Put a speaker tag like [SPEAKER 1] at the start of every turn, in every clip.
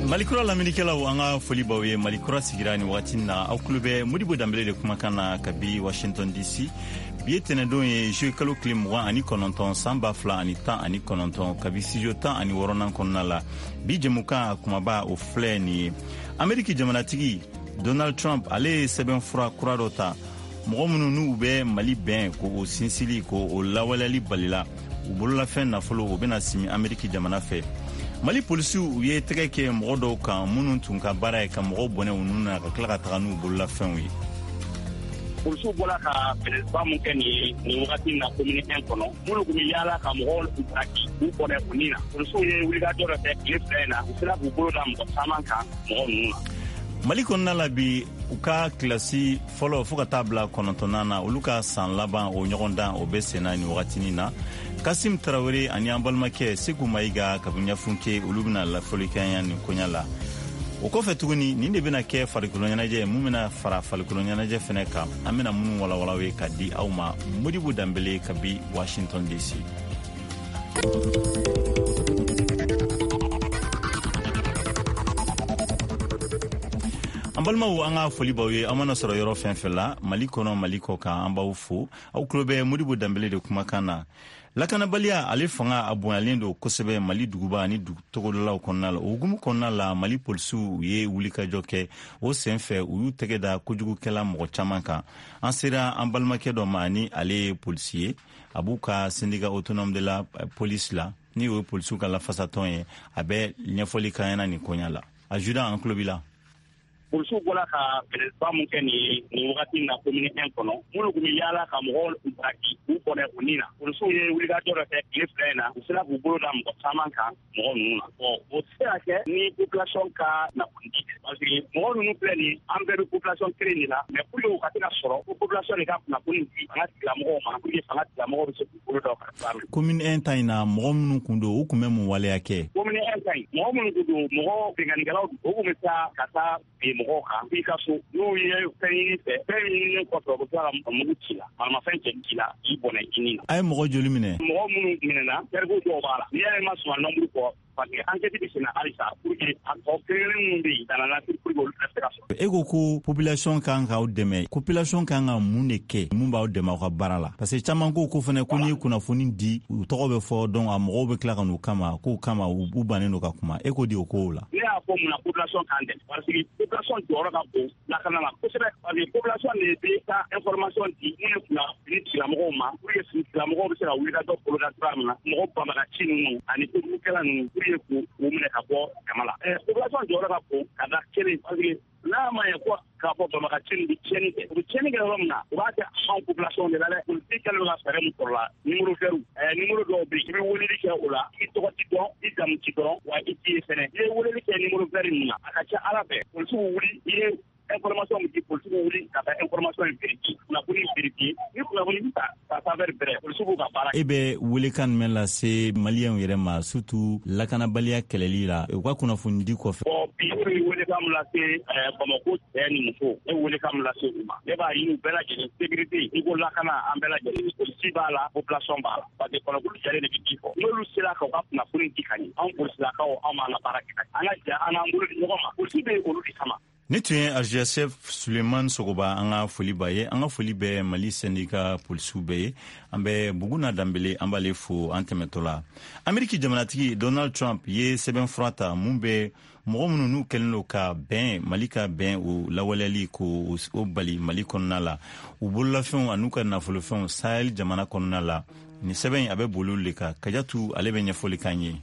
[SPEAKER 1] Malikura laminikelaw anga foli baw ye Malikura sigira ni wagati na aw kulube Modibo Dambele de kumakan na kabi Washington DC biye tenedon ye jeu kalo klim 29 samba fla ani tan ani 9 kabi studio tan ani woronan konna la bi jemuka kumaba o fle ni Ameriki jamanatigi Donald Trump ale seben fura kuradota mɔgɔ minnu n'u bɛ Mali bɛn ko o sinsili ko o lawaleli balila u bolola fɛn nafolo o bɛna simi Ameriki jamana fɛ Mali polisiw u ye tɛgɛ kɛ mɔgɔ dɔw kan minnu tun ka baara ye ka mɔgɔw bɔnɛ u nun na ka tila ka taga n'u bolola fɛnw ye
[SPEAKER 2] polisiw bɔra ka presiba mun kɛ nin wagati na commune 1 kɔnɔ minnu kun bɛ yaala ka mɔgɔw taki u bɔnɛ u nin na polisiw ye wulikajɔ dɔ kɛ tile fila in na u sera k'u bolo da mɔgɔ caman kan mɔgɔ ninnu na
[SPEAKER 1] Mali kɔnɔna la bi u ka kilasi fɔlɔ fo ka taa bila 9nan na olu ka san laban o ɲɔgɔn dan o bɛ senna ni wagatinin na Kasim Traoré ani an balimakɛ Seku Mayiga kabiɲafunke olu bɛna lafolikɛya nin koɲa la o kɔfɛ tuguni nin de bɛna kɛ farikolo ɲɛnajɛ mun bɛna fara farikolo ɲɛnajɛ fɛnɛ kan an bɛna minnu walawalaw ye ka di aw ma Modibo Dambele kabi Washington DC an balimaw an ka foli baw ye an mana sɔrɔ yɔrɔ fɛn fɛn la Mali kɔnɔ Mali kɔ kan an b'aw fo aw tulo bɛ Modibo Dambele de kumakan na lakanabaliya ale fanga a bonyalen don kosɛbɛ Mali duguba ani togodolaw kɔnɔna la o hukumu kɔnɔna la Mali polisiw ye wulikajɔ kɛ o sen fɛ u y'u tɛgɛ da kojugukɛla mɔgɔ caman kan an sera an balimakɛ dɔ ma ni ale ye polisi ye a b'u ka syndicat autonome de la police la ni o ye polisiw ka lafasatɔn ye a bɛ ɲɛfɔli kanyana nin koɲa la a juda an tulo b'i la
[SPEAKER 2] polisiw bɔra ka presiba mun kɛ nin wagati na commune 1 kɔnɔ minnu kun bɛ yaala ka mɔgɔw taki u bɔnɛ u nin na polisiw ye wulikajɔ dɔ kɛ tile fila in na u sera k'u bolo da mɔgɔ caman kan mɔgɔ ninnu na o tɛ se ka kɛ ni population ka nafolidi parce que mɔgɔ ninnu filɛ nin an bɛɛ bɛ population kelen de la mais pour que u ka se ka sɔrɔ ko population de ka kunnafoni di fanga tigilamɔgɔw ma pour que fanga tigilamɔgɔw bɛ se k'u bolo da ka
[SPEAKER 1] commune 1 ta in na mɔgɔ minnu kun don u kun bɛ mun waleya kɛ
[SPEAKER 2] commune 1 ta in mɔgɔ minnu kun don mɔgɔ bingannikɛlaw o kun bɛ taa ka taa mɔgɔw kan i ka so n'u ye fɛn ɲini fɛ fɛn ɲini kɔfɛ u bɛ tila ka mugu ci la maramafɛn cɛ ci la i bɔnɛ i ni na
[SPEAKER 1] a ye mɔgɔ joli minɛ
[SPEAKER 2] mɔgɔ minnu minɛna tɛriku dɔw b'a la n'i yɛrɛ ma sɔn nɔnburu kɔ parce que enquête bɛ senna halisa pour que a tɔ kelen minnu bɛ yen danana pour que olu ka se ka sɔrɔ
[SPEAKER 1] e ko population kan k'aw dɛmɛ population kan ka mun de kɛ mun b'aw dɛmɛ aw ka baara la parce que caman ko fɛnɛ ko n'i ye kunnafoni di u tɔgɔ bɛ fɔ donc a mɔgɔw bɛ tila ka n'u kama k'o kama u bannen don ka kuma e ko di o kow la
[SPEAKER 2] ne y'a fɔ mun na population kan dɛ parce que population jɔyɔrɔ ka bon lakana la kosɛbɛ parce que population de bɛ taa information di mun ye kunnafoni tigilamɔgɔw ma pour que tigilamɔgɔw bɛ se ka wuli ka dɔ boloda cogoya min na mɔgɔ banbagaci ninnu ani tobukɛla ninnu pour que k'u minɛ ka bɔ jama la population jɔyɔrɔ ka bon ka da kelen parce que n'a ma ɲɛ ko k'a fɔ banbagaci ninnu bɛ tiɲɛni kɛ u bɛ tiɲɛni kɛ yɔrɔ min na u b'a kɛ anw population de la dɛ politique kɛlen don ka fɛɛrɛ min sɔrɔ la numéro vert numéro dɔw bɛ yen i bɛ weleli kɛ o la i tɔgɔ ti dɔn i jamu ti dɔn wa i t'i ye fɛnɛ i ye weleli kɛ numéro vert min na a ka ca ala fɛ polisiw wuli i ye information min di polisiw wuli ka taa information in vérifier kunnafoni vérifier ni kunnafoni bɛ ta faveur bɛrɛ polisiw b'u ka baara
[SPEAKER 1] e bɛ welekan jumɛn lase maliyɛnw yɛrɛ ma surtout lakanabaliya kɛlɛli la u ka kunnafoni di kɔfɛ
[SPEAKER 2] bi e bɛ welekan min lase Bamako cɛ ni muso e welekan min lase u ma ne b'a ɲini u bɛɛ lajɛlen sécurité i ko lakana an bɛɛ lajɛlen polisi b'a la population b'a la parce que kɔnɔboli jalen de bɛ di fɔ n'olu sera ka u ka kunnafoni di ka ɲɛ anw polisilakaw anw b'an ka baara kɛ ka ɲɛ an ka jɛ an k'an bolo di ɲɔgɔn ma polisi bɛ olu de kama
[SPEAKER 1] ni tun ye RGSF Suleiman Sogoba an ka foli ba ye an ka foli bɛ Mali syndicat polisiw bɛɛ ye an bɛ Buguna Dambele an b'ale fo an tɛmɛtɔ la Ameriki jamanatigi Donald Trump ye sɛbɛnfura ta mun bɛ mɔgɔ minnu n'u kɛlen don ka bɛn Mali ka bɛn o lawaleyali ko o bali Mali kɔnɔna la u bololafɛnw an'u ka nafolofɛnw Sahel jamana kɔnɔna la ni sɛbɛn a bɛ boli olu de kan Kajatu ale bɛ ɲɛfɔli kan ye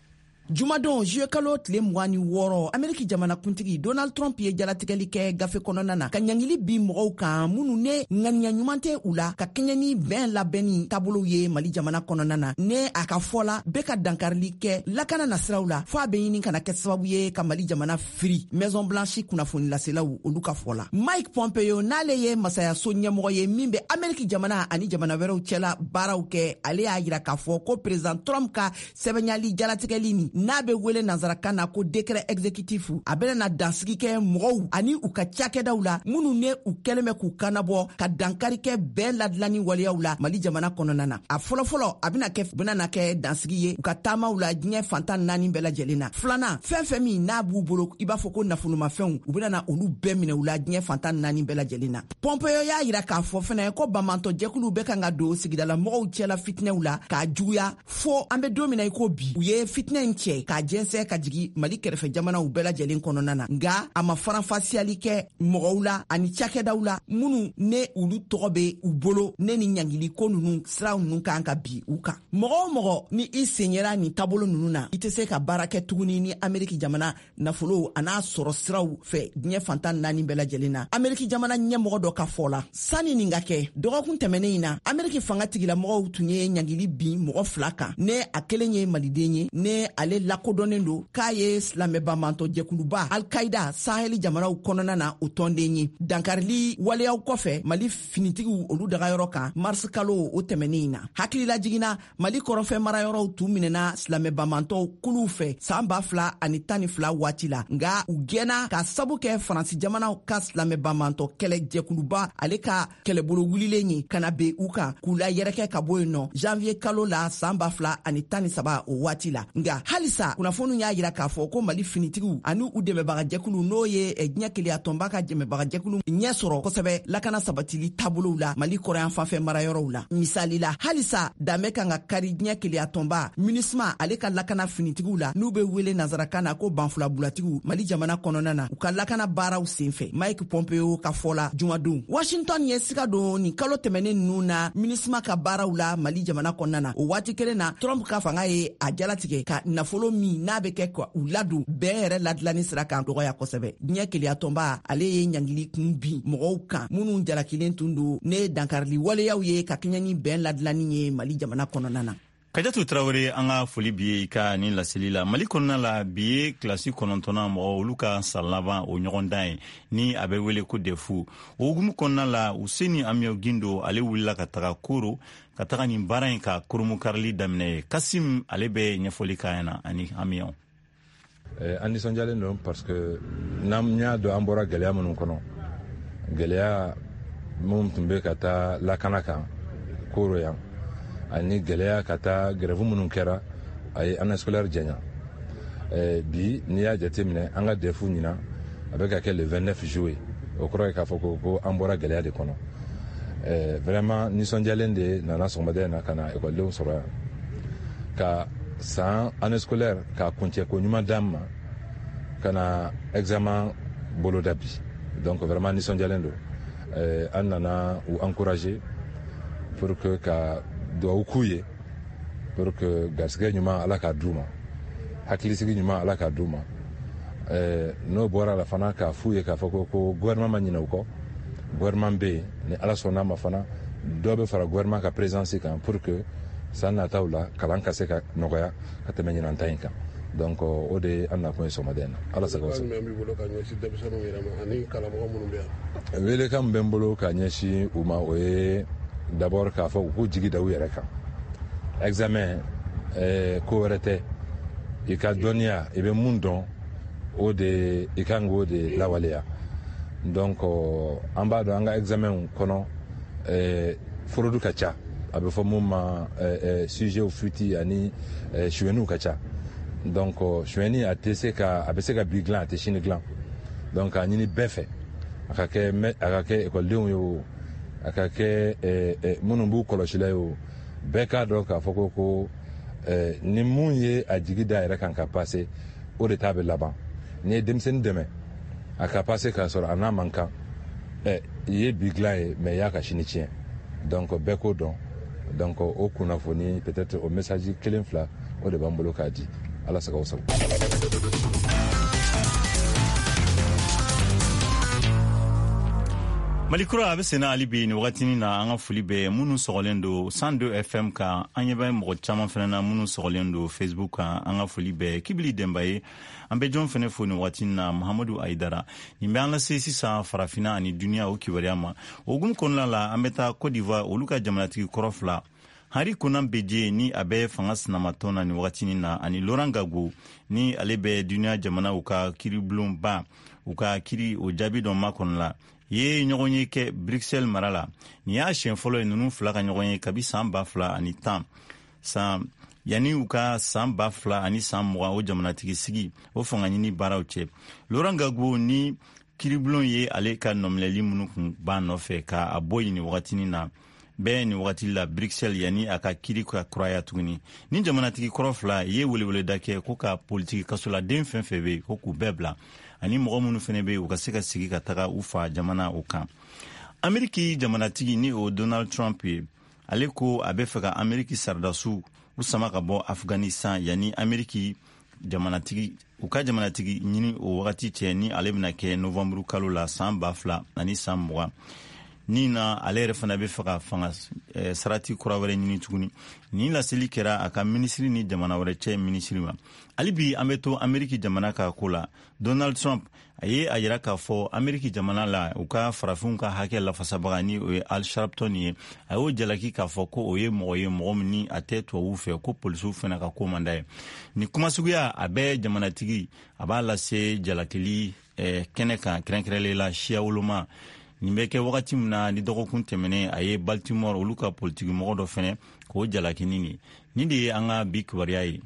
[SPEAKER 3] Jumadon juillet kalo tile 26 Ameriki jamanakuntigi Donald Trump ye jalatigɛli kɛ gafe kɔnɔna na ka ɲangili bi mɔgɔw kan minnu ne ŋaniya ɲuman tɛ u la ka kɛɲɛ ni bɛn labɛnni taabolow ye Mali jamana kɔnɔna na ne a ka fɔla bɛ ka dankarili kɛ lakana nasiraw la fɔ a bɛ ɲini kana kɛ sababu ye ka Mali jamana firi Maison Blanche kunnafoni laselaw olu ka fɔla Mike Pompeo n'ale ye masayaso ɲɛmɔgɔ ye min bɛ Ameriki jamana ani jamana wɛrɛw cɛla baaraw kɛ ale y'a yira k'a fɔ ko président Trump ka sɛbɛnyali jalatigɛli n'a be wele nanzarakan na ko décret exécutif a bena dansigi kɛ mɔgɔw ani u ka cakɛdaw la minnu ne u kɛlɛmɛ k'u kanabɔ ka dankari kɛ bɛɛ ladilani waliyaw la Mali jamana kɔnɔna na. A fɔlɔfɔlɔ a bena kɛ dansigi ye u ka taamaw la diɲɛ fantan 4 bɛɛ lajɛlen na. Filanan fɛn min n'a b'u bolo i b'a fɔ ko nafolomafɛnw u bena na olu bɛɛ minɛ u la diɲɛ fantan 4 bɛɛ lajɛlen na. Pompeo y'a yira k'a fɔ fɛnɛ ko bamantɔ jɛkulu bɛ kan ka don sigidala mɔgɔw cɛla fitinɛw la k'a juguya fo an be don min na i ko bi u ye fitinɛ in cɛ k'a jɛnsɛ ka jigi Mali kɛrɛfɛ jamanaw bɛɛ lajɛlen kɔnɔna na. Nga a ma faranfasiyali kɛ mɔgɔw la ani cakɛdaw la minnu ne ulu tɔgɔ be u bolo ne ni ɲangili ko nunu siraw nunu kan ka bi u kan. Mɔgɔ ni i senyera ni tabolo nunu na i tɛ se ka baara kɛ tuguni ni Ameriki jamana nafolo an'a sɔrɔ siraw fɛ diɲɛ fantan 4 bɛɛ lajɛlen na. Ameriki jamana ɲɛmɔgɔ dɔ ka fɔ la sani nin ka kɛ dɔgɔkun tɛmɛnen in na Ameriki fanga tigilamɔgɔw tun ye ɲangili bin mɔgɔ 2 kan ne a kelen ye maliden ye ne ale lakodɔnnen don k'a ye silamɛbamantɔ jɛkuluba Al-Qaida Saheli jamanaw kɔnɔna na o tɔnden ye. Dankarili waleyaw kɔfɛ Mali finitigiw olu dagayɔrɔ kan mars kalo o tɛmɛnen in na hakilila jiginna Mali kɔrɔnfɛ marayɔrɔw tun minɛna silamɛbamantɔw kuluw fɛ san 2012 waati la nga u gɛnna ka sabu kɛ Faransi jamanaw ka silamɛbamantɔ kɛlɛ jɛkuluba ale ka kɛlɛbolo wulilen ye kana be u kan k'u la yɛrɛkɛ ka bɔ yen nɔ janvier kalo la san 2013 o waati la. Nga halisa kunnafoniw y'a yira k'a fɔ ko Mali finitigiw ani u dɛmɛbaga jɛkulu n'o ye diɲɛ keleya tɔnba ka dɛmɛbaga jɛkulu ɲɛ sɔrɔ kosɛbɛ lakana sabatili taabolow la Mali kɔrɔyan fanfɛ marayɔrɔw la. Misali la halisa danbe kan ka kari diɲɛ keleya tɔnba MINUSMA ale ka lakana finitigiw la n'u be wele nanzarakan na ko banfula bulatigiw Mali jamana kɔnɔna na u ka lakana baaraw senfɛ. Mike Pompeo ka fɔla jumadon Washington ye siga don ni kalo tɛmɛnen nunu na MINUSMA ka baaraw la Mali jamana kɔnɔna na. O waati kelen na Trump ka fanga ye a jalatigɛ ka nafolo min n'a be kɛ ka u ladon bɛɛ yɛrɛ ladilani sira kan dɔgɔya kosɛbɛ. Diɲɛ keleya tɔnba ale ye ɲangili kun bin mɔgɔw kan minnu jalakilen tun don ne dankarili waleyaw ye ka kɛɲɛ ni bɛn ladilani ye Mali jamana kɔnɔna na.
[SPEAKER 1] Kajatu Traoré an ka foli bi ye i ka ni laseli la. Mali kɔnɔna la bi ye kilasi 9nan mɔgɔ olu ka san laban o ɲɔgɔndan ye ni a bɛ wele ko defu. O hukumu kɔnɔna la Useni Amiyo Gindo ale wulila ka taga Koro ka taga nin baara in ka koromukarili daminɛ ye. Kasim ale bɛ ɲɛfɔli k'a ɲɛna ani Amiyo.
[SPEAKER 4] An nisɔndiyalen don parce que n'an y'a dɔn an bɔra gɛlɛya minnu kɔnɔ gɛlɛya minnu tun bɛ ka taa lakana kan Koro yan ani gɛlɛya ka taa grève minnu kɛra a ye année scolaire janya bi n'i y'a jateminɛ an ka defu ɲina a bɛ ka kɛ le 29 juillet o kɔrɔ ye k'a fɔ ko an bɔra gɛlɛya de kɔnɔ vraiment nisɔndiyalen de nana sɔgɔmada in na ka na ekɔlidenw sɔrɔ yan ka san année scolaire ka kuncɛ ko ɲuman d'an ma ka na examen boloda bi donc vraiment nisɔndiyalen don an nana u encourager pour que ka duwawu k'u ye pour que garisɛgɛ ɲuman ala k'a d'u ma hakilisigi ɲuman ala k'a d'u ma n'o bɔra la fana k'a f'u ye k'a fɔ ko gouvernement ma ɲinɛ u kɔ gouvernement bɛ yen ni ala sɔnn'a ma fana dɔ bɛ fara gouvernement ka présence kan pour que san nataw la kalan ka se ka nɔgɔya ka tɛmɛ ɲinan ta in kan donc o de an nakun ye sɔgɔmada in na ala sago sago welekan min bɛ n bolo ka ɲɛsin u ma o ye d'abord k'a fɔ u k'u jigi da u yɛrɛ kan examen ko wɛrɛ tɛ i ka dɔnniya i bɛ mun dɔn o de i kan k'o de lawaleya donc an b'a dɔn an ka examen kɔnɔ forodi ka ca a bɛ fɔ mun ma sujet futi ani suɲɛniw ka ca donc suɲɛni a bɛ se ka bi dilan a tɛ sini dilan donc a ɲini bɛɛ fɛ a ka kɛ ekɔlidenw ye o a ka kɛ minnu b'u kɔlɔsila ye o bɛɛ k'a dɔn k'a fɔ ko ni mun ye a jigi da yɛrɛ kan ka passe o de t'a bɛ laban n'i ye denmisɛnnin dɛmɛ a ka passe k'a sɔrɔ a n'a man kan i ye bi dilan ye mais i y'a ka sini tiɲɛ donc bɛɛ k'o dɔn donc o kunnafoni peut-être o message kelen fila o de b'an bolo k'a di ala sago sago.
[SPEAKER 1] Malikura a bɛ senna hali bi ni wagatinin na an ka foli bɛ minnu sɔgɔlen don 102 FM kan an ɲɛ bɛ mɔgɔ caman fana na minnu sɔgɔlen don Facebook kan an ka foli bɛ Kibili Denba ye an bɛ jɔn fana fo ni wagatinin na Mahamadu Ayidara nin bɛ an lase sisan farafinna ani duniya o kibaruya ma o hukumu kɔnɔna la an bɛ taa Côte d'Ivoire olu ka jamanatigi kɔrɔ fila Henri Konan Bedie ni a bɛ fanga sinamatɔ na ni wagatini na ani Laurent Gbagbo ni ale bɛ duniya jamana u ka kiribulonba u ka kiri o jaabi dɔ makɔnɔ la ye ɲɔgɔn ye kɛ Bruxelles mara la. Ni y'a siɲɛ fɔlɔ ye ninnu fila ka ɲɔgɔn ye kabi san 2010 san yani u ka san 2000 ani san 20 o jamanatigi sigi o fanga ɲini baaraw cɛ. Laurent Gbagbo ni kiribulon ye ale ka nɔminɛli minnu kun b'a nɔfɛ ka a bɔ yen ni wagatini na bɛɛ ni wagati la Bruxelles yani a ka kiri ka kuraya tuguni. Ni jamanatigi kɔrɔ fila ye weleweleda kɛ ko ka politiki kasoladen fɛn fɛn bɛ ko k'u bɛɛ bila ani mɔgɔ minnu fɛnɛ bɛ u ka se ka sigi ka taga u fa jamana o kan. Ameriki jamanatigi ni o Donald Trump ye ale ko a bɛ fɛ ka Ameriki sardasu u sama ka bɔ Afghanistan yani Ameriki jamanatigi u ka jamanatigi ɲini o wagati cɛ ni ale bɛna kɛ novembre kalo la san 2000 ani san 20 ni na ale yɛrɛ fana bɛ fɛ ka fanga sarati kura wɛrɛ ɲini tuguni. Ni laseli kɛra a ka minisiri ni jamana wɛrɛ cɛ minisiri ma. Hali bi an bɛ to Ameriki jamana ka ko la. Donald Trump a ye a yira k'a fɔ Ameriki jamana la u ka farafinw ka hakɛ lafasabaga ni o ye Al Sharpton ye. A y'o jalaki k'a fɔ ko o ye mɔgɔ ye mɔgɔ min ni a tɛ tubabuw fɛ ko polisiw fana ka ko man d'a ye. Ni kumasuguya a bɛ jamanatigi a b'a lase jalakili kɛnɛ kan kɛrɛnkɛrɛnlen la siya woloma. Nin bɛ kɛ wagati min na ni dɔgɔkun tɛmɛnen a ye Baltimore olu ka politiki mɔgɔ dɔ fɛnɛ k'o jalakini ni. Nin de ye an ka bi kibaruya ye.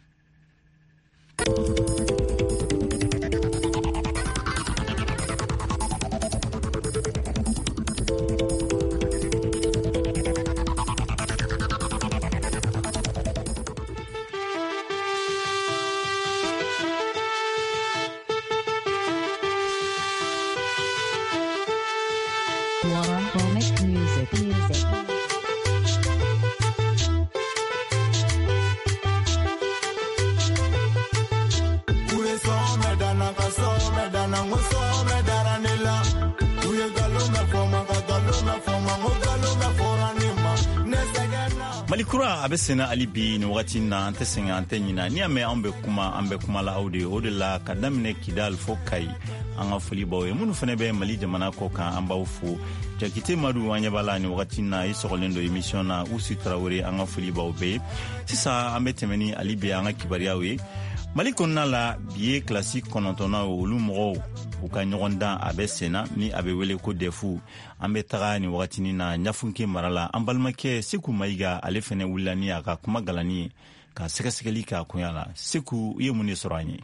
[SPEAKER 1] Malikura a bɛ senna hali bi ni wagati na an tɛ sɛgɛn an tɛ ɲina ni y'a mɛn an bɛ kuma la aw de o de la ka daminɛ Kidal fo Kayi an ka foli b'aw ye minnu fana bɛ Mali jamana kɔ kan an b'aw fo. Jakite Madu an ɲɛ b'a la ni wagati na i sɔgɔlen don émission na Usi Tarawele an ka foli b'aw bɛɛ. Sisan an bɛ tɛmɛ ni hali bi an ka kibaruyaw ye. Mali kɔnɔna la bi ye kilasi 9nan olu mɔgɔw u ka ɲɔgɔn dan a bɛ senna ni a bɛ wele ko defu. An bɛ taga ni wagatini na Ɲafunke mara la an balimakɛ Seku Mayiga ale fɛnɛ wulila ni a ka kuma galani ye ka sɛgɛsɛgɛli k'a kunya la. Seku i ye mun de sɔrɔ an ye?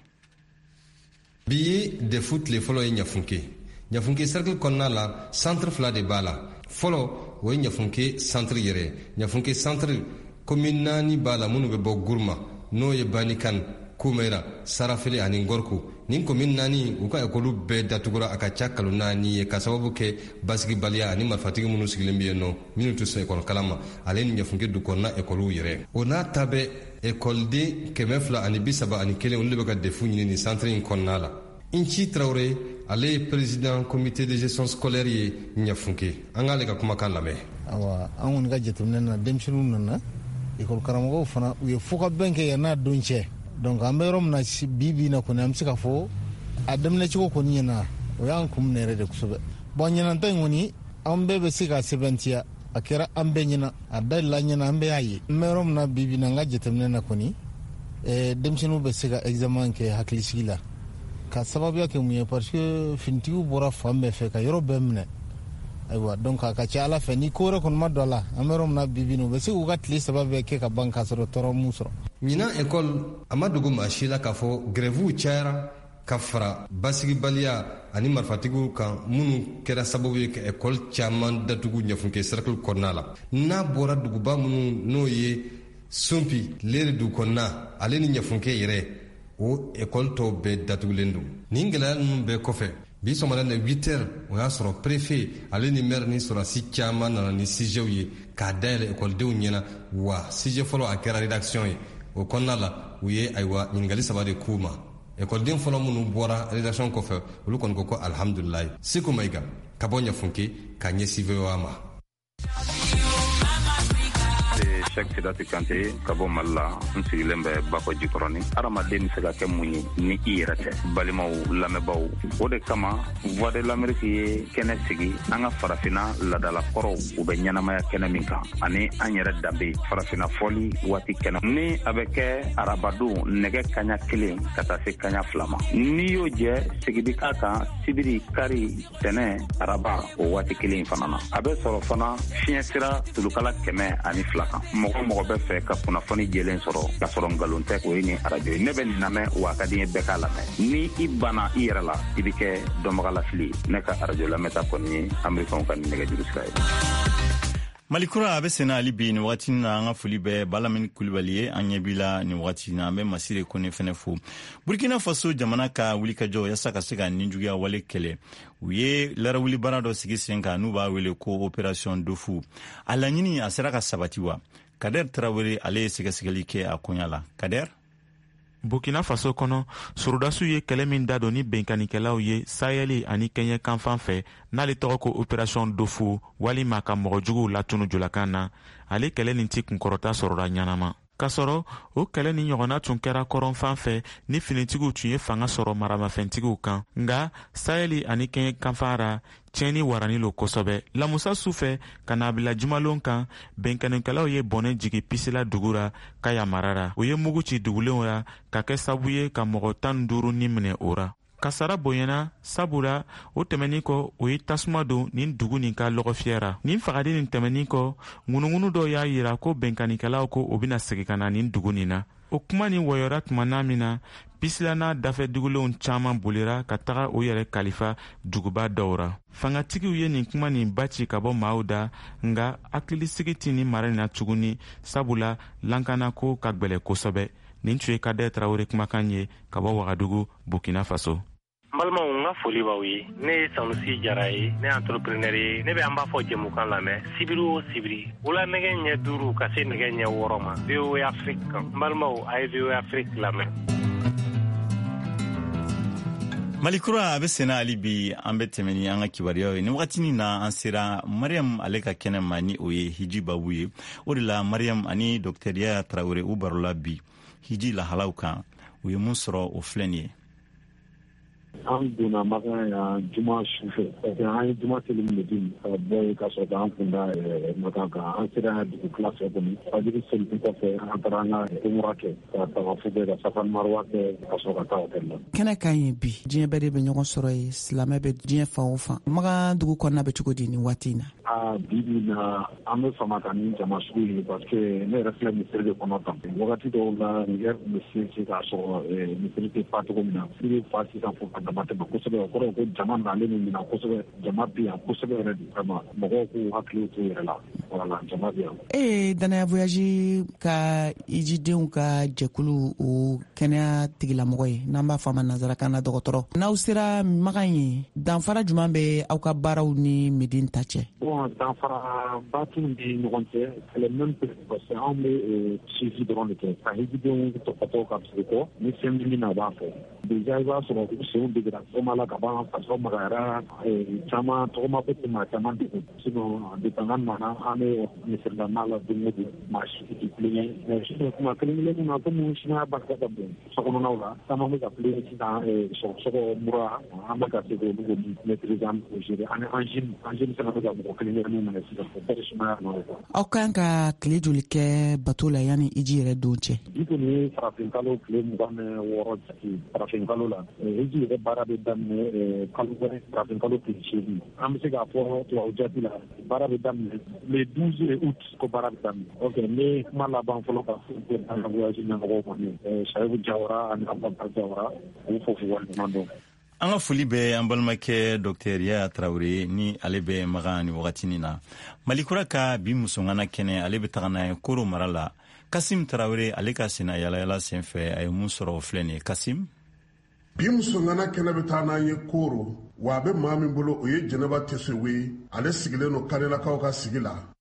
[SPEAKER 5] Bi ye defu tile fɔlɔ ye Ɲafunke cercle kɔnɔna la centre fila de b'a la. Fɔlɔ o ye Ɲafunke centre yɛrɛ. Ɲafunke centre commune 4 b'a la minnu bɛ bɔ Gurma n'o ye Banikan, Kumera, Sarafele ani Ngorko. Nin commune 4 u ka ekolu bɛɛ datugura a ka ca kalo 4 ye ka sababu kɛ basigibaliya ani marifatigi minnu sigilen bɛ yen nɔ minnu tɛ sɔn ekɔli kalan ma ale ni Ɲafunke du kɔnɔna ekɔliw yɛrɛ. O n'a ta bɛ ekɔliden 231 olu de bɛ ka defu ɲini nin centre in kɔnɔna la. Inci Traoré ale ye président comité de gestion scolaire ye Ɲafunke. An k'ale ka kumakan lamɛn.
[SPEAKER 6] Awa an kɔni ka jateminɛ na denmisɛnninw nana ekɔli karamɔgɔw fana u ye fo ka bɛn kɛ yan'a don cɛ. Donc an bɛ yɔrɔ min na bi na kɔni an bɛ se ka fɔ a daminɛcogo kɔni ɲɛna o y'an kun minɛ yɛrɛ de kosɛbɛ. Bon ɲɛnata in kɔni an bɛɛ bɛ se ka sɛbɛntiya a kɛra an bɛɛ ɲɛna a dayɛlɛla ɲɛna an bɛɛ y'a ye. An bɛ yɔrɔ min na bi na an ka jateminɛ na kɔni denmisɛnninw bɛ se ka examen kɛ hakilisigi la ka sababuya kɛ mun ye parce que finitigiw bɔra fan bɛɛ fɛ ka yɔrɔ bɛɛ minɛ. Ayiwa donc a ka ca Ala fɛ ni ko wɛrɛ kɔni ma don a la an bɛ yɔrɔ min na bi u bɛ se k'u ka tile 3 bɛɛ kɛ ka ban k'a sɔrɔ tɔɔrɔ m'u sɔrɔ.
[SPEAKER 5] Ɲinan ekɔli a ma dogo maa si la k'a fɔ grèvew cayara ka fara basigibaliya ani marifatigiw kan minnu kɛra sababu ye ka ekɔli caman datugu Ɲafunke cercle kɔnɔna la. N'a bɔra duguba minnu n'o ye Sumpi Leri du kɔnɔna ale ni Ɲafunke yɛrɛ o ekɔli tɔw bɛɛ datugulen don. Nin gɛlɛya ninnu bɛɛ kɔfɛ bi sɔgɔmada na 8 heures o y'a sɔrɔ préfet ale ni maire ni sɔrɔsi caman nana ni sujet ye k'a dayɛlɛ ekɔlidenw ɲɛna wa sujet fɔlɔ a kɛra rédaction ye. O kɔnɔna la u ye ayiwa ɲininkali 3 de k'u ma. Ekɔliden fɔlɔ minnu bɔra rédaction kɔfɛ olu kɔni ko alhamdulilayi. Seku Mayiga ka bɔ Ɲafunke ka ɲɛsin VOA ma.
[SPEAKER 7] Cheikh Sidati Kante ka bɔ Mali la n sigilen bɛ Bako Jikɔrɔni. Adamaden bɛ se ka kɛ mun ye ni i yɛrɛ tɛ. Balimaw lamɛnbaaw, o de kama Voix de l'Amérique ye kɛnɛ sigi an ka farafinna ladalakɔrɔw u bɛ ɲɛnamaya kɛnɛ min kan ani an yɛrɛ danbe farafinna fɔli waati kɛnɛ ni a bɛ kɛ arabadon nɛgɛ kaɲa 1 ka taa se kaɲa 2 ma. N'i y'o jɛ sigidi k'a kan sibiri kari tɛnɛ araba o waati 1 fana na. A bɛ sɔrɔ fana fiɲɛ sira tulukala 102 kan. Mɔgɔ bɛ fɛ ka kunnafoni jɛlen sɔrɔ ka sɔrɔ nkalon tɛ o ye ni arajo ye. Ne bɛ nin lamɛn wa ka di n ye bɛɛ k'a lamɛn. Ni i banna i yɛrɛ la i bɛ kɛ dɔnbagalafili. Ne ka arajo lamɛnta kɔni ye Amerikɛnw ka nɛgɛjuru sira ye.
[SPEAKER 1] Malikura a bɛ senna hali bi nin wagati na an ka foli bɛ Balamini Kulibali ye an ɲɛ b'i la nin wagati na an bɛ Masire Kone fɛnɛ fo. Burkina Faso jamana ka wulikajɔ yasa ka se ka ninjuguya wale kɛlɛ u ye larawuli baara dɔ sigi sen kan n'u b'a wele ko Opération Dofu. A laɲini a sera ka sabati wa? Kader Traoré ale ye sɛgɛsɛgɛli kɛ a koɲa la. Kader?
[SPEAKER 8] Burkina Faso kɔnɔ surudasiw ye kɛlɛ min da don ni bɛnkanikɛlaw ye Saheli ani Kɛɲɛ kanfan fɛ n'ale tɔgɔ ko Opération Dofu walima ka mɔgɔjuguw latunu julakan na ale kɛlɛ nin ti kunkɔrɔta sɔrɔla ɲanama. Kasɔrɔ o kɛlɛ ni ɲɔgɔnna tun kɛra kɔrɔnfan fɛ ni finitigiw tun ye fanga sɔrɔ maramafɛntigiw kan nga Saheli ani Kɛɲɛ kanfan ra tiɲɛni warani lo kosɛbɛ. Lamusa su fɛ ka na bila jumalon kan bɛnkanikɛlaw ye bɔnɛ jigi Pisila dugura ka yamarara u ye mugu ci dugulenw ra ka kɛ sabu ye ka mɔgɔ 15 ni minɛ o ra. Kasara bonyana sabula o tɛmɛnin kɔ o ye tasuma don nin dugu nin ka lɔgɔfiyɛra. Nin fagadi nin tɛmɛnin kɔ ŋunuŋunu dɔ y'a yira ko bɛnkanikɛlaw ko o bɛna segin ka na nin dugu nin na. O kuma nin wɔyɔra tuma n'a min na Pisila n'a dafɛ dugulenw caman bolira ka taga o yɛrɛ kalifa duguba dɔw ra. Fangatigiw ye nin kuma nin baci ka bɔ maaw da nga hakilisigi ti nin mara nin na tuguni sabula lankanako ka gwɛlɛ kosɛbɛ. Nin tun ye Kader Traoré kumakan ye ka bɔ Wagadugu, Burkina Faso.
[SPEAKER 9] N balimaw n ka foli b'aw ye. Ne ye Sanusi Jara ye, ne ye entrepreneur ye. Ne bɛ an b'a fɔ jɛmukan lamɛn sibiri o sibiri wula nɛgɛ ɲɛ 5 ka se nɛgɛ ɲɛ 6 ma VOA Afrique kan. N balimaw a ye VOA Afrique lamɛn.
[SPEAKER 1] Malikura a bɛ senna hali bi an bɛ tɛmɛ ni an ka kibaruyaw ye. Nin wagati na an sera Mariam ale ka kɛnɛ ma ni o ye Hiji Babu ye. O de la Mariam ani Dr Yaya Traoré u barola bi Hiji lahalaw kan u ye mun sɔrɔ o filɛ nin ye.
[SPEAKER 10] An donna makan ya juma sufɛ parce que an ye juma seli min di ka bɔ ka sɔrɔ k'an kunda makan kan an sera dugu tila fɛ kɔni fajiri seli kɔfɛ an taara an ka umura kɛ ka tawafo kɛ ka safa marwa kɛ ka sɔrɔ ka taa hôtel la. Kɛnɛ kan ye bi diɲɛ bɛɛ de bɛ ɲɔgɔn sɔrɔ ye silamɛ bɛ diɲɛ fan o fan makan dugu kɔnɔna bɛ cogo di nin waati in na. Bibi na an bɛ fama ka ni jama sugu ye parce que ne yɛrɛ filɛ misiri de kɔnɔ tan wagati dɔw la Niger tun bɛ se k'a sɔrɔ misiri tɛ fa cogo min na misiri fa sisan fo ka dama tɛmɛ kosɛbɛ o kɔrɔ ko jama nalen min na kosɛbɛ jama bɛ yan kosɛbɛ yɛrɛ de kama mɔgɔw k'u hakili to yɛrɛ la wala jama bɛ yan. Danaya voyage ka ijidenw ka jɛkulu o kɛnɛya tigilamɔgɔ ye n'an b'a fɔ a ma nanzarakan na dɔgɔtɔrɔ n'aw sera makan ye danfara jumɛn bɛ aw ka baaraw ni Medine ta cɛ. Danfara ba tun bɛ ɲɔgɔn cɛ c'est le même parce que anw bɛ suivi dɔrɔn de kɛ ka hijidenw tɔpɔtɔ ka sigi kɔ ni fɛn min na a b'a fɔ déjà i b'a sɔrɔ u senw degera tɔgɔma la ka ban faso magayara caman tɔgɔma ko tɛ maa caman degun sinon depuis an nana an bɛ misirilamɛ la don o don maa si tɛ kulonkɛ mais sisan kuma kelen-kelenninw na komi sumaya barika ka bon sokɔnɔnaw la caman bɛ ka kulonkɛ sisan sɔgɔsɔgɔ mura an bɛ ka se k'olu kɔni maîtriser an bɛ gérer ani angine fana bɛ ka mɔgɔ kelen-kelenninw minɛ sisan o bɛɛ ye sumaya nɔ ye quoi. Aw kan ka tile joli kɛ bato la yanni hiji yɛrɛ don cɛ. Bi kɔni ye farafinkalo tile 26 jate farafinkalo la hiji yɛrɛ baara bɛ daminɛ kalo wɛrɛ farafinkalo tile 8 an bɛ se k'a fɔ tubabu jate la baara bɛ daminɛ le 12 août ko baara bɛ daminɛ ok ne kuma laban fɔlɔ ka fɔ an ka voyage ɲɛmɔgɔw kɔni Sayibu Jawara ani Abubakar Jawara u fo fo waleɲuman dɔn. An ka foli bɛ an balimakɛ Dr Yaya Traoré ni ale bɛ magan ni wagatinin na. Malikura ka bi musongana kɛnɛ ale bɛ taga n'a ye Koro mara la. Kasim Traoré ale ka sena yalayala senfɛ a ye mun sɔrɔ o filɛ nin ye. Kasim?
[SPEAKER 11] Bi musongana kɛnɛ bɛ taa n'an ye Koro wa a bɛ maa min bolo o ye Jɛnɛba Tesowe ale sigilen don Kanelakaw ka sigi la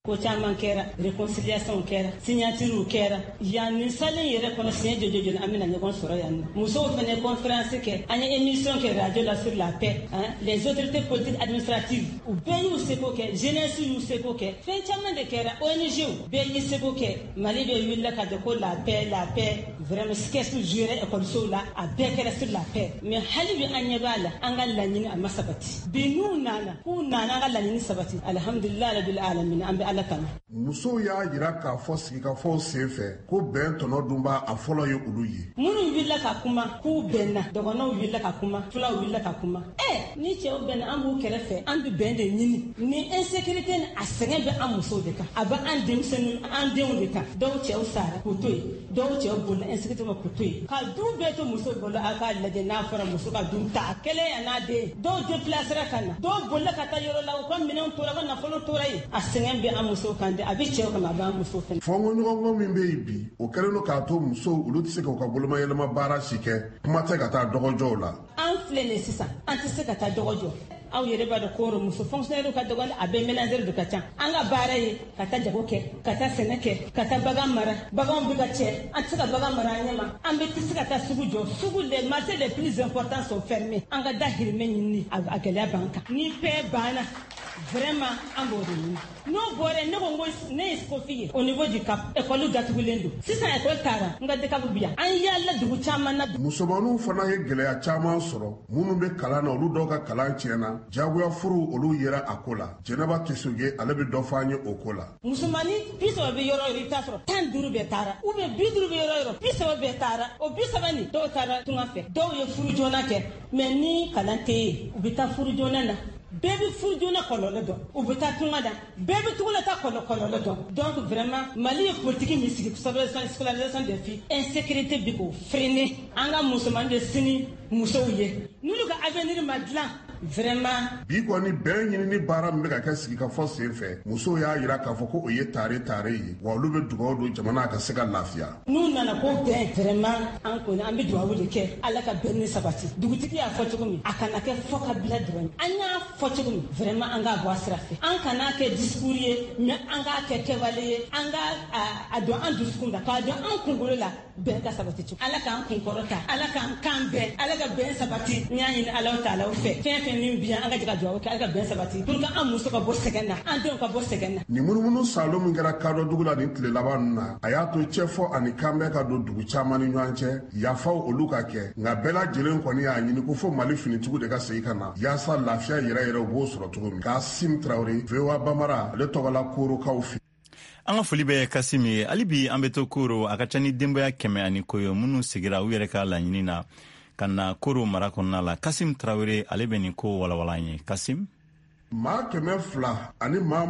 [SPEAKER 12] ko caman kɛra réconciliation kɛra signature kɛra yan ni salen yɛrɛ kɔnɔ siɲɛ jɔjɔ an bɛna ɲɔgɔn sɔrɔ yan nɔ musow fɛnɛ conférence kɛ an ye émission kɛ radio la sur la paix les autorités politiques administratives u bɛɛ y'u seko kɛ jeunesse y'u seko kɛ fɛn caman de kɛra ONG bɛɛ y'i seko kɛ Mali bɛ wulila ka jɔ ko la paix vraiment qu'est-ce jouer école la a bɛɛ kɛra sur la paix mais hali bi an ɲɛ b'a la an ka laɲini a ma sabati bi n'u nana k'u nana an ka laɲini sabati alhamdulillah rabbil alamin an bɛ ala tanu.
[SPEAKER 11] Musow y'a yira k'a fɔ sigikafɔw senfɛ ko bɛn tɔnɔ dun b'a a fɔlɔ ye olu ye.
[SPEAKER 12] Minnu wulila ka kuma k'u bɛnna dɔgɔnɔw wulila ka kuma fulaw wulila ka kuma ni cɛw bɛnna an b'u kɛrɛfɛ an bɛ bɛn de ɲini ni insécurité ni a sɛgɛn bɛ an musow de kan a bɛ an denmisɛnnin an denw de kan dɔw cɛw sara k'u to yen dɔw cɛw bolila insécurité ma k'u to yen ka du bɛɛ to musow bolo a k'a lajɛ n'a fɔra muso ka du ta kelen ya n'a den dɔw déplacera ka na dɔw bolila ka taa yɔrɔ la u ka minɛnw tora ka nafolo tora yen a sɛgɛn bɛ an musow kan de a bɛ cɛw kama a b'an musow fɛnɛ.
[SPEAKER 11] Fɔnkɔɲɔgɔnkɔ min bɛ yen bi o kɛlen don k'a to musow olu tɛ se k'u ka bolomayɛlɛma baara si kɛ kuma tɛ ka taa dɔgɔjɔw la.
[SPEAKER 12] An filɛ nin sisan an tɛ se ka taa dɔgɔjɔ aw yɛrɛ b'a dɔn ko muso fonctionnaire ka dɔgɔn a bɛɛ ménagère de ka ca an ka baara ye ka taa jago kɛ ka taa sɛnɛ kɛ ka taa bagan mara baganw bɛ ka cɛ an tɛ se ka bagan mara an ɲɛ ma an bɛ tɛ se ka taa sugu jɔ sugu les marchés les plus importants sont fermés an ka da hirimɛ ɲini a gɛlɛya b'an kan ni paix banna vraiment an b'o de ɲini n'o bɔra ne ko ne ye ko f'i ye au niveau du cap école datugulen don sisan école taara n ka DCAP bi yan an yaala dugu caman na.
[SPEAKER 11] Musomaninw fana ye gɛlɛya caman sɔrɔ minnu bɛ kalan na olu dɔw ka kalan tiɲɛna jagoya furu olu yera a ko la Jɛnɛba Tesoge ale bɛ dɔ fɔ an ye o ko la.
[SPEAKER 12] Musomanin 30 bɛ yɔrɔ yɔrɔ i t'a sɔrɔ 15 bɛɛ taara ou bien 50 bɛ yɔrɔ yɔrɔ 30 bɛɛ taara o 30 nin dɔw taara tunga fɛ dɔw ye furu joona kɛ mais ni kalan tɛ yen u bɛ taa furu joona na. Bɛɛ bɛ furu joona kɔlɔlɔ dɔn u bɛ taa tunga da bɛɛ bɛ tugula taa kɔlɔlɔ dɔn donc vraiment Mali ye politique min sigi scolarisation des filles insécurité bi k'o freiner an ka musoman de sini musow ye n'olu ka avenir ma dilan vraiment.
[SPEAKER 11] Bi kɔni bɛn ɲinini baara min bɛ ka kɛ sigikafɔ senfɛ musow y'a yira k'a fɔ ko o ye tare ye wa olu bɛ dugawu don jamana ka se ka lafiya.
[SPEAKER 12] N'u nana ko bɛn vraiment an kɔni an bɛ dugawu de kɛ ala ka bɛn ni sabati dugutigi y'a fɔ cogo min a kana kɛ fɔ ka bila dɔrɔn an y'a fɔ cogo min vraiment an k'a bɔ a sira fɛ an kana kɛ discours ye mais an k'a kɛ kɛwale ye an ka a dɔn an dusukun la k'a dɔn an kunkolo la bɛn ka sabati cogo ala k'an kunkɔrɔta ala k'an kan bɛn ala ka bɛn sabati n y'a ɲini ala ta'ala fɛ fɛn min bi an ka jɛ ka dugawu kɛ ala ka bɛn sabati pour que an muso ka bɔ sɛgɛn na an denw ka bɔ sɛgɛn na.
[SPEAKER 11] Nin munumunu salo min kɛra kadɔ dugu la nin tile laban ninnu na a y'a to cɛfɔ ani kanbɛn ka don dugu caman ni ɲɔgɔn cɛ yafaw olu ka kɛ nka bɛɛ lajɛlen kɔni y'a ɲini ko fo Mali finitigiw de ka segin ka na yaasa lafiya yɛrɛ u b'o sɔrɔ cogo min. Kasim Traoré VOA Bamara ale tɔgɔla Korokaw fɛ.
[SPEAKER 1] An ka foli bɛ Kasim ye hali bi an bɛ to Koro a ka ca ni denbaya 100 ani kɔ ye minnu sigira u yɛrɛ ka laɲini na ka na Koro mara kɔnɔna la Kasim Traoré ale bɛ nin ko walawala an ye Kasim.
[SPEAKER 11] Maa 200 ani maa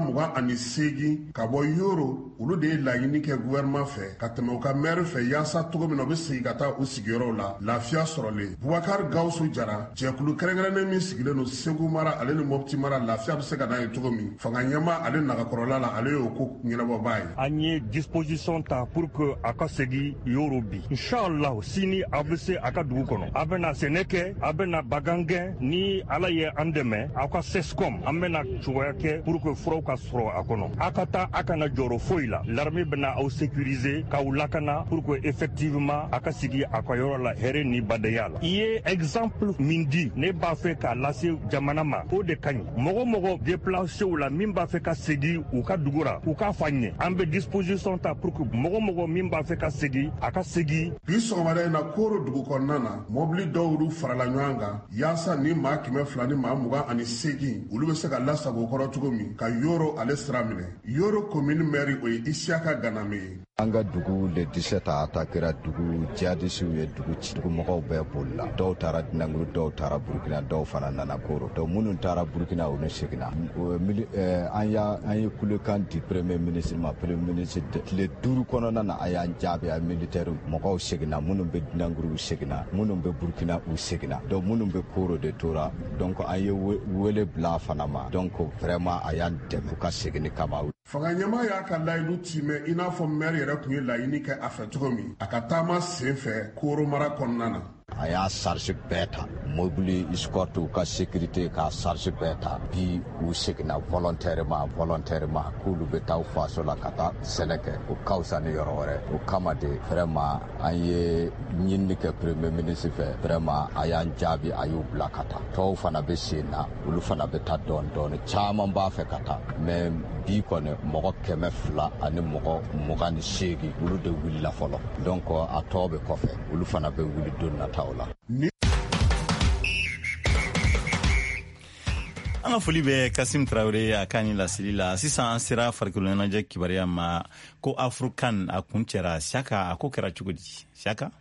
[SPEAKER 11] 28 ka bɔ Yoro olu de ye laɲini kɛ gouvernement fɛ ka tɛmɛ u ka maire fɛ yaasa cogo min na u bɛ segin ka taa u sigiyɔrɔw la lafiya sɔrɔlen. Bubakari Gawusu Jara jɛkulu kɛrɛnkɛrɛnnen min sigilen don Segu mara ale ni Mopti mara lafiya bɛ se ka n'a ye cogo min fanga ɲɛma ale nagakɔrɔla la ale y'o ko ɲɛnabɔbaa ye.
[SPEAKER 13] An ye disposition ta pour que a ka segin Yoro bi inshallah sini a bɛ se a ka dugu kɔnɔ a bɛ na sɛnɛ kɛ a bɛ na bagan gɛn ni ala ye an dɛmɛ a ka sescom an bɛna cogoya kɛ pour que furaw ka sɔrɔ a kɔnɔ a ka taa a kana jɔrɔ foyi la l'armée bɛna aw sécuriser k'aw lakana pour que effectivement a ka sigi a ka yɔrɔ la hɛrɛ ni badenya la i ye exemple min di ne b'a fɛ k'a lase jamana ma o de ka ɲi mɔgɔ mɔgɔ déplacé u la min b'a fɛ ka segin u ka dugu la u k'a fɔ an ye an bɛ disposition ta pour que mɔgɔ mɔgɔ min b'a fɛ ka segin a ka segin.
[SPEAKER 11] Bi sɔgɔmada in na Koro dugu kɔnɔna na mobili dɔw farala ɲɔgɔn kan yaasa ni maa 200 ni maa 28 olu bɛ se ka lasago kɔrɔ cogo min ka Yoro ale sira minɛ. Yoro commune maire o ye Isiaka Ganame ye.
[SPEAKER 14] An ka dugu le 17 a atakera dugu jihadisiw ye dugu mɔgɔw bɛɛ bolila dɔw taara Dinanguru dɔw taara Burkina dɔw fana nana Koro donc minnu taara Burkina olu seginna an ye kulekan di premier ministre ma premier ministre tile 5 kɔnɔna na a y'an jaabi a militaire mɔgɔw seginna minnu bɛ Dinanguru seginna minnu bɛ Burkina u seginna donc minnu bɛ Koro de tora donc an ye wele bila fana ma donc vraiment a y'an dɛmɛ ka segin kama.
[SPEAKER 11] Fanga ɲɛma y'a ka layidu timɛ i n'a fɔ maire yɛrɛ tun ye laɲini kɛ a fɛ cogo min a ka taama sen fɛ Koro mara kɔnɔna na.
[SPEAKER 14] a y'a charge bɛɛ ta mobili escorte ka sécurité ka charge bɛɛ ta bi u seginna volontairement k'olu bɛ taa faso la ka taa sɛnɛ kɛ o ka fisa ni yɔrɔ wɛrɛ o kama de vraiment an ye ɲinini kɛ premier ministre fɛ vraiment a y'an jaabi a y'u bila ka taa tɔw fana bɛ sen na olu fana bɛ taa dɔɔni caman b'a fɛ ka taa mais bi kɔni mɔgɔ 200 ani mɔgɔ 28 olu de wulila fɔlɔ donc a tɔw bɛ kɔfɛ olu fana bɛ wuli don nataw la.
[SPEAKER 1] An ka foli bɛ Kasim Traoré a ka ni lasili la. Sisan an sera farikolo ɲɛnajɛ kibaruya ma ko Afrocan a kun cɛra Siaka a ko kɛra cogo di Siaka?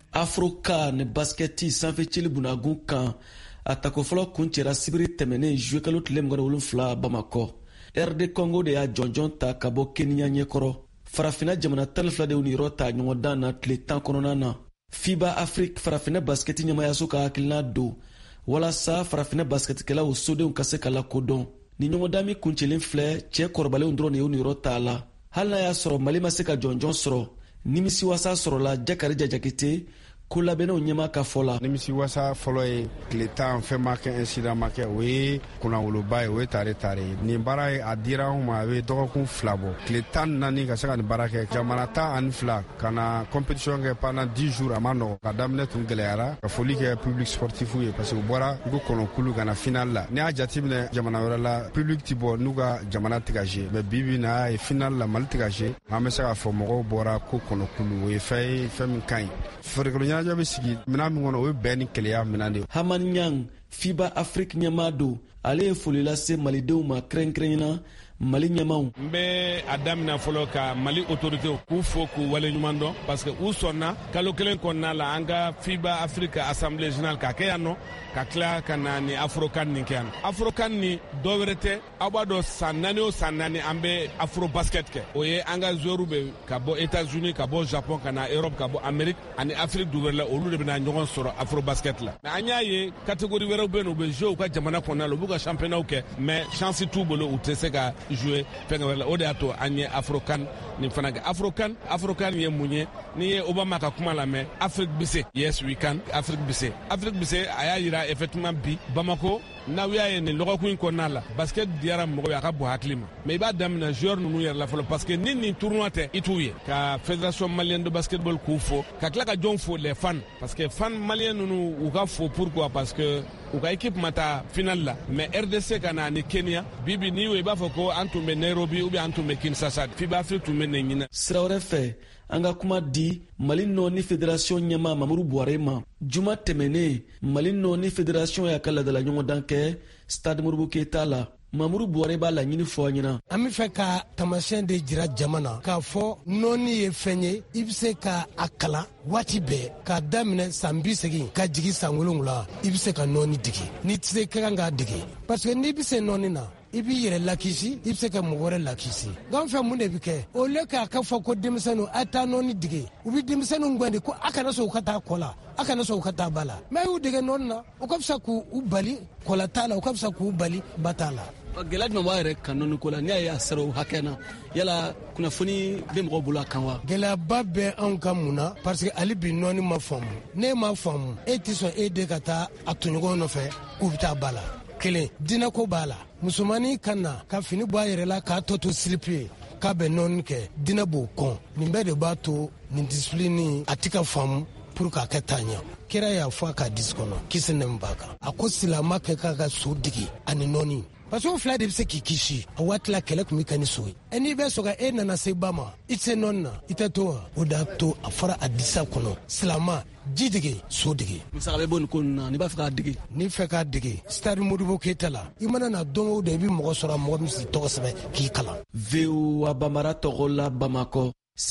[SPEAKER 15] Afrocan basketi sanfɛcili bunnagun kan a tako fɔlɔ kun cɛra sibiri tɛmɛnen juillet kalo tile 27 Bamakɔ. RD Congo de y'a jɔnjɔn ta ka bɔ Kenya ɲɛkɔrɔ. Farafina jamana 12 de y'u niyɔrɔ ta ɲɔgɔn dan na tile 10 kɔnɔna na. FIBA Afrique farafina basketi ɲɛmayaso ka hakilina don walasa farafina basketikɛlaw sodenw ka se ka lakodɔn. Ni ɲɔgɔndan min kuncɛlen filɛ cɛ kɔrɔbalenw dɔrɔn de y'u niyɔrɔ ta la. Hali n'a y'a sɔrɔ Mali ma se ka jɔnjɔn sɔrɔ, nimisiwasa sɔrɔla Jakari Jakite ko labɛnnaw ɲɛma ka fɔ la.
[SPEAKER 16] Nimisiwasa fɔlɔ ye tile 10 fɛn ma kɛ incident ma kɛ o ye kunnawoloba ye o ye tare nin baara ye a dira anw ma a bɛ dɔgɔkun 2 bɔ tile 14 ka se ka nin baara kɛ jamana 12 ka na compétition kɛ pendant 10 jours a ma nɔgɔ ka daminɛ tun gɛlɛyara ka foli kɛ public sportif ye parce que u bɔra ko kɔnɔkulu ka na final la ni y'a jateminɛ jamana wɛrɛ la public ti bɔ n'u ka jamana tɛ ka jouer mais bibi na ye final la Mali tɛ ka jouer an bɛ se ka fɔ mɔgɔw bɔra ko kɔnɔkulu o ye fɛn min ka ɲi farikolo ɲɛnajɛ bɛ sigi minɛn min kɔnɔ o ye bɛn ni keleya minɛn de ye.
[SPEAKER 15] Hamani Nyang FIBA Afrique ɲɛmaa don ale ye foli lase malidenw ma kɛrɛnkɛrɛnna Mali ɲɛmaw.
[SPEAKER 17] N bɛ a daminɛ fɔlɔ ka Mali autorité k'u fo k'u wale ɲuman dɔn parce que u sɔnna kalo kelen kɔnɔna la an ka FIBA Afrique Assemblée Générale ka kɛ yan nɔ ka tila ka na ni Afrocan nin kɛ yan. Afrocan ni dɔ wɛrɛ tɛ aw b'a dɔn san 4 o san 4 an bɛ Afro basket kɛ o ye an ka joueurs bɛ ka bɔ États-Unis ka bɔ Japon ka na Europe ka bɔ Amérique ani Afrique du wɛrɛ la olu de bɛna ɲɔgɔn sɔrɔ Afro basket la. Mais an y'a ye catégorie wɛrɛw bɛ yen u bɛ jouer u ka jamana kɔnɔna la u b'u ka championnat kɛ mais chance t'u bolo u tɛ se ka jouer fɛn wɛrɛ la o de y'a to an ye Afrocan nin fana kɛ. Afrocan ye mun ye n'i ye Obama ka kuma lamɛn Afrique bɛ se yes we can Afrique bɛ se a y'a yira effectivement bi Bamako n'aw y'a ye nin lɔgɔkun in kɔnɔna la basket diyara mɔgɔw ye a ka bon hakili ma mais i b'a daminɛ joueur ninnu yɛrɛ la fɔlɔ parce que ni nin tournoi tɛ i t'u ye ka fédération malienne de basketball k'u fo ka tila ka jɔn fo les fans parce que fans maliens ninnu u ka fo pourquoi parce que u ka équipe ma taa final la mais RDC ka na ni Kenya bibi n'i y'o i b'a fɔ ko an tun bɛ Nairobi ou bien an tun bɛ Kinshasa FIBA Afrique tun bɛ nin ɲinɛ.
[SPEAKER 15] Sira wɛrɛ fɛ an ka kuma di Mali nɔ ni fédération ɲɛmaa Mamuru Buhare ma juma tɛmɛnen Mali nɔ ni fédération y'a ka ladala ɲɔgɔndan kɛ Stade Modibo Keita la. Mamuru Buhare b'a laɲini fɔ an ɲɛna.
[SPEAKER 18] An bɛ fɛ ka taamasiyɛn de jira jama na k'a fɔ nɔɔni ye fɛn ye i bɛ se ka a kalan waati bɛɛ k'a daminɛ san 20 ka jigin san 7 i bɛ se ka nɔɔni dege n'i tɛ se ka kan k'a dege parce que n'i bɛ se nɔɔni na i b'i yɛrɛ lakisi i bɛ se ka mɔgɔ wɛrɛ lakisi nka fɛn mun de bɛ kɛ o le k'a ka fɔ ko denmisɛnninw a taa nɔɔni dege u bɛ denmisɛnninw gwɛndi ko a kana sɔn u ka taa kɔ la a kana sɔn u ka taa ba la mɛ y'u dege nɔɔni na o ka fisa k'u bali kɔla t'a la o ka fisa k'u bali ba t'a la.
[SPEAKER 15] Gɛlɛya jumɛn b'a yɛrɛ kan nɔɔni ko la n'i y'a ye a sera o hakɛ na yala kunnafoni bɛ mɔgɔw bolo a kan wa.
[SPEAKER 18] Gɛlɛyaba bɛ anw ka mun na parce que hali bi nɔɔni ma faamu n'e ma faamu e tɛ sɔn e den ka taa a toɲɔgɔnw nɔfɛ k'u bɛ taa ba la. Kelen dinako b'a la musomanin ka na ka fini bɔ a yɛrɛ la k'a tɔ to silipi ye k'a bɛ nɔɔni kɛ dinɛ b'o kɔn nin bɛɛ de b'a to nin disipilini a tɛ ka faamu pour k'a kɛ taa ɲɛ kira y'a fɔ a ka disi kɔnɔ kisi nɛmi b'a kan a ko silamɛ kɛ k'a ka so digi ani nɔɔni parce que o fila de bɛ se k'i kisi a waati la kɛlɛ tun bɛ kɛ ni so ye n'i bɛ sɔrɔ e nana se ba ma i tɛ se nɔɔni na i tɛ to wa o de y'a to a fɔra a disa kɔnɔ silamɛ ji dege so dege.
[SPEAKER 15] musaka bɛ bɔ nin ko ninnu na n'i b'a fɛ k'a dege.
[SPEAKER 18] n'i fɛ k'a dege Stade Modibo Keita la i mana na don o don i bɛ mɔgɔ sɔrɔ mɔgɔ min si tɔgɔ sɛbɛn k'i kalan.
[SPEAKER 15] VOA Bambara tɔgɔ la Bamakɔ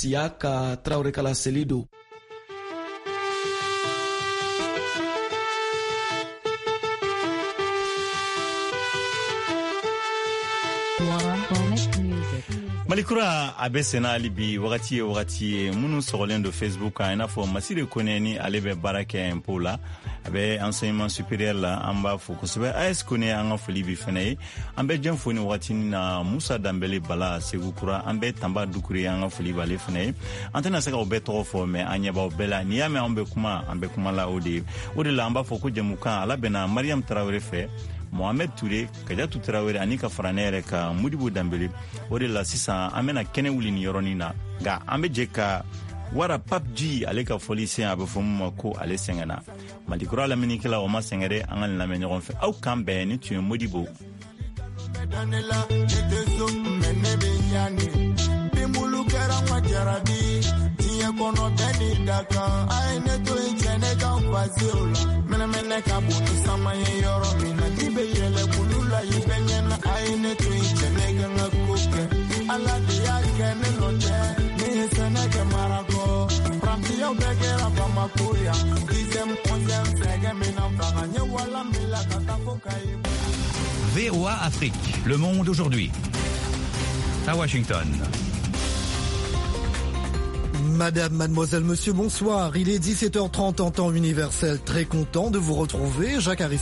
[SPEAKER 15] Siaka Traoré kala seli don.
[SPEAKER 1] Malikura a bɛ senna hali bi wagati ye minnu sɔgɔlen don Facebook kan i n'a fɔ Masire Kone ni ale bɛ baara kɛ impôt la a bɛ enseignement supérieur la an b'a fo kosɛbɛ AS Kone an ka foli bi fɛnɛ ye an bɛ jɛn fo ni wagati na Musa Dambele Bala Segu Kura an bɛ Tamba Dukure an ka foli b'ale fɛnɛ ye an tɛna se ka o bɛɛ tɔgɔ fɔ mais an ɲɛ b'aw bɛɛ la n'i y'a mɛn an bɛ kuma la o de la an b'a fɔ ko jɛmukan ala bɛnna Mariam Tarawele fɛ Mohamed Touré Kadiatou Tarawele ani ka fara ne yɛrɛ ka Modibo Dambele o de la sisan an bɛna kɛnɛ wuli ni yɔrɔnin na nka an bɛ jɛ ka wara Pape G ale ka foli sen a bɛ fɔ mun ma ko ale sɛgɛnna Malikura laminikɛla o ma sɛgɛn dɛ an ka lamɛn ɲɔgɔn fɛ aw kan bɛn ni tun ye Modibo
[SPEAKER 19] kono beni daka ai ne to inchene ka kwaziola mena ka bunu sama yoro mina dibe yele kulula yibenya ai ne to inchene ka ngakuke ala dia kene londe ni sene ke marako pramti yo begera pa makuya dizem onzem sege mina fanga wala mila katako kai
[SPEAKER 20] VOA Afrique, le monde aujourd'hui. À Washington.
[SPEAKER 21] Madame, mademoiselle, monsieur, bonsoir. Il est 17h30 en temps universel. Très content de vous retrouver. Jacques Harris.